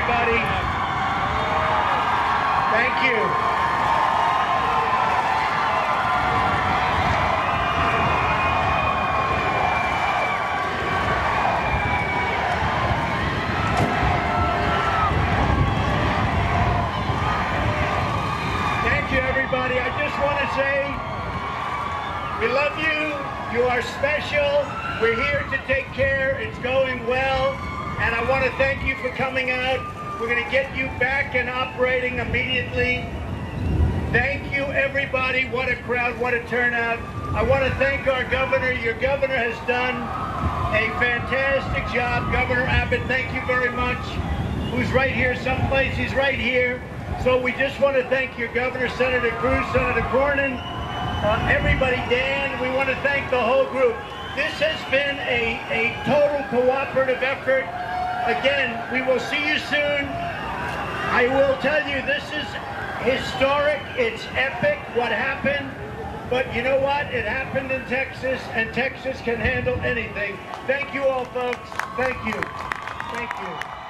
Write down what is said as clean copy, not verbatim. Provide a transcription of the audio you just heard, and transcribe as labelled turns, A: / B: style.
A: everybody. Thank you. Everybody, I just want to say we love you. You are special. We're here to take care. It's going well. And I want to thank you for coming out. We're going to get you back and operating immediately. Thank you, everybody. What a crowd. What a turnout. I want to thank our governor. Your governor has done a fantastic job. Governor Abbott, thank you very much. Who's right here someplace? He's right here. So we just want to thank your governor, Senator Cruz, Senator Cornyn, everybody, Dan. We want to thank the whole group. This has been a total cooperative effort. Again, we will see you soon. I will tell you, this is historic. It's epic what happened. But you know what? It happened in Texas, and Texas can handle anything. Thank you all, folks. Thank you. Thank you.